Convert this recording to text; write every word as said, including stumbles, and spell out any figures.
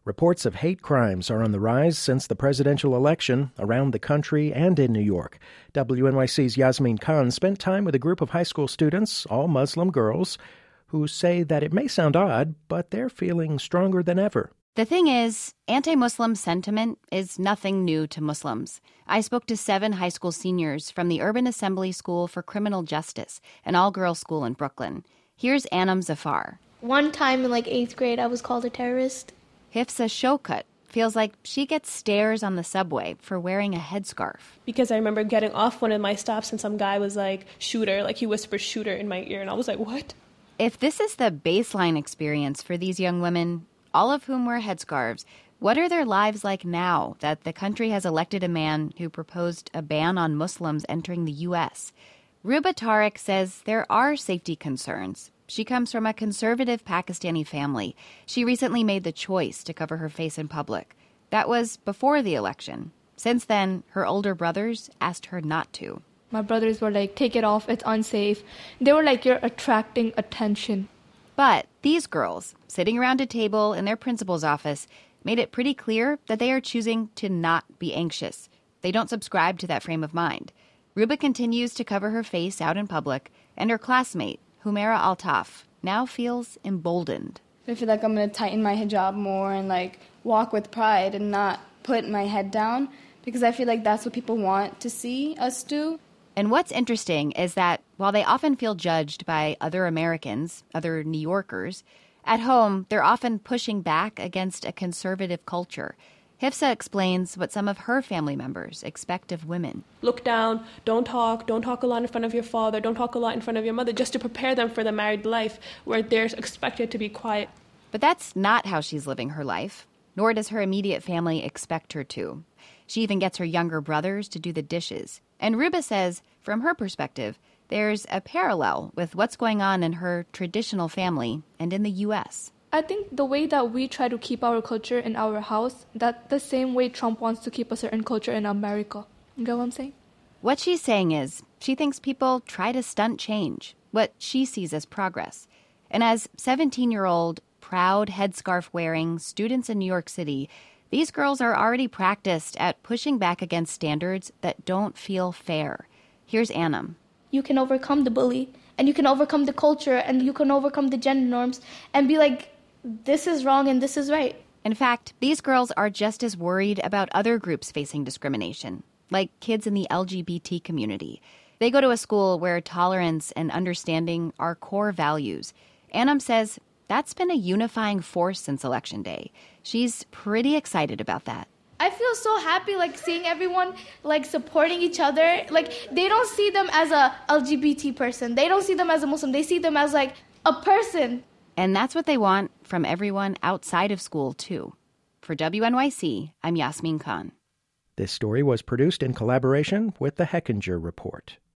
Reports of hate crimes are on the rise since the presidential election around the country and in New York. W N Y C's Yasmin Khan spent time with a group of high school students, all Muslim girls, who say that it may sound odd, but they're feeling stronger than ever. The thing is, anti-Muslim sentiment is nothing new to Muslims. I spoke to seven high school seniors from the Urban Assembly School for Criminal Justice, an all-girls school in Brooklyn. Here's Anam Zafar. One time in like eighth grade, I was called a terrorist. Hifsa Shokut feels like she gets stares on the subway for wearing a headscarf. Because I remember getting off one of my stops and some guy was like, shooter, like he whispered shooter in my ear, and I was like, what? If this is the baseline experience for these young women, all of whom wear headscarves, what are their lives like now that the country has elected a man who proposed a ban on Muslims entering the U S? Ruba Tariq says there are safety concerns. She comes from a conservative Pakistani family. She recently made the choice to cover her face in public. That was before the election. Since then, her older brothers asked her not to. My brothers were like, take it off, it's unsafe. They were like, you're attracting attention. But these girls, sitting around a table in their principal's office, made it pretty clear that they are choosing to not be anxious. They don't subscribe to that frame of mind. Ruba continues to cover her face out in public, and her classmate, Humaira Altaf, now feels emboldened. I feel like I'm going to tighten my hijab more and like walk with pride and not put my head down, because I feel like that's what people want to see us do. And what's interesting is that while they often feel judged by other Americans, other New Yorkers, at home they're often pushing back against a conservative culture. Hifsa explains what some of her family members expect of women. Look down, don't talk, don't talk a lot in front of your father, don't talk a lot in front of your mother, just to prepare them for the married life where they're expected to be quiet. But that's not how she's living her life, nor does her immediate family expect her to. She even gets her younger brothers to do the dishes. And Ruba says, from her perspective, there's a parallel with what's going on in her traditional family and in the U S. I think the way that we try to keep our culture in our house, that's the same way Trump wants to keep a certain culture in America. You get what I'm saying? What she's saying is she thinks people try to stunt change, what she sees as progress. And as seventeen-year-old, proud headscarf-wearing students in New York City, these girls are already practiced at pushing back against standards that don't feel fair. Here's Anam. You can overcome the bully, and you can overcome the culture, and you can overcome the gender norms, and be like, this is wrong and this is right. In fact, these girls are just as worried about other groups facing discrimination, like kids in the L G B T community. They go to a school where tolerance and understanding are core values. Anam says that's been a unifying force since Election Day. She's pretty excited about that. I feel so happy, like, seeing everyone, like, supporting each other. Like, they don't see them as a L G B T person. They don't see them as a Muslim. They see them as, like, a person. And that's what they want from everyone outside of school, too. For W N Y C, I'm Yasmin Khan. This story was produced in collaboration with the Hechinger Report.